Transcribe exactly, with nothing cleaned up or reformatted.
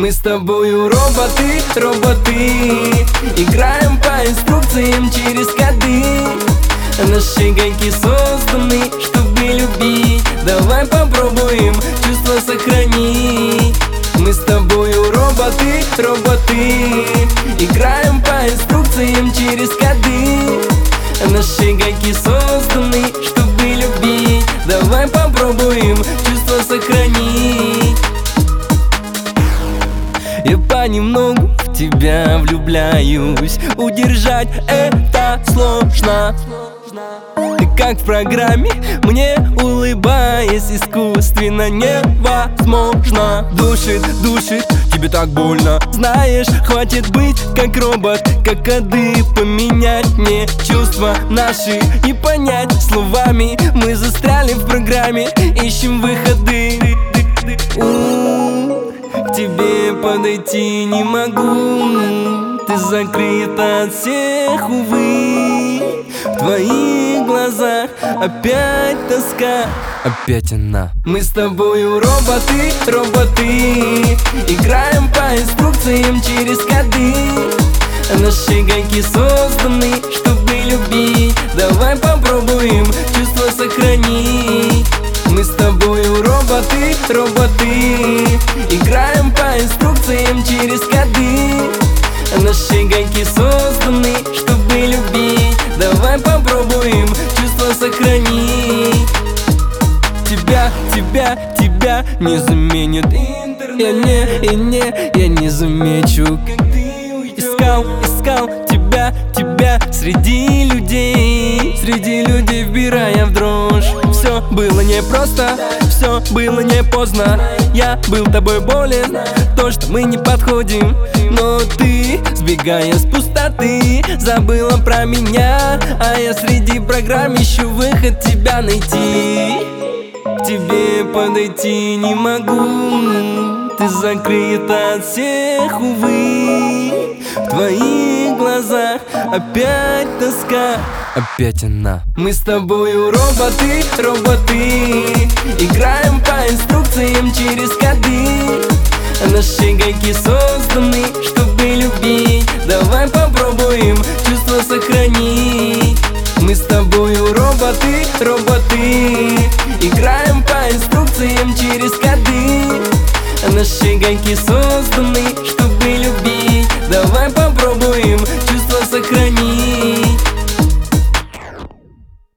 Мы с тобою роботы, роботы, играем по инструкциям через коды. Наши гайки созданы, чтобы любить. Давай попробуем чувства сохранить. Мы с тобою роботы, роботы, играем по инструкциям через коды. Наши гайки созданы, чтобы любить. Давай попробуем чувства сохранить. Я понемногу в тебя влюбляюсь. Удержать это сложно. Ты как в программе, мне улыбаясь искусственно невозможно. Душит, душит, тебе так больно. Знаешь, хватит быть как робот, как коды. Поменять мне чувства наши и понять словами. Мы застряли в программе, ищем выходы. К тебе подойти не могу, ты закрыта от всех, увы. В твоих глазах опять тоска, опять она. Мы с тобою роботы, роботы, играем по инструкциям через коды. Наши гайки созданы, чтобы любить. Давай попробуем чувства сохранить. Мы с тобою роботы, роботы, играем по инструкциям через коды. Наши гайки созданы, чтобы любить. Давай попробуем чувства сохранить. Тебя, тебя, тебя не заменит интернет. Я не, и не, я не замечу, как ты уйдешь. Искал, искал тебя, тебя среди людей. Среди людей вбирая в дрожь. Все было непросто, все было не поздно. Я был тобой болен, то, что мы не подходим. Но ты, сбегая с пустоты, забыла про меня. А я среди программ ищу выход тебя найти. К тебе подойти не могу, ты закрыта от всех, увы. В твоих глазах опять тоска, опять она. Мы с тобою роботы, роботы, играем по инструкциям через коды. Наши гайки созданы, чтобы любить. Давай попробуем чувства сохранить. Мы с тобою роботы, роботы, играем по инструкциям через коды. Наши гайки созданы,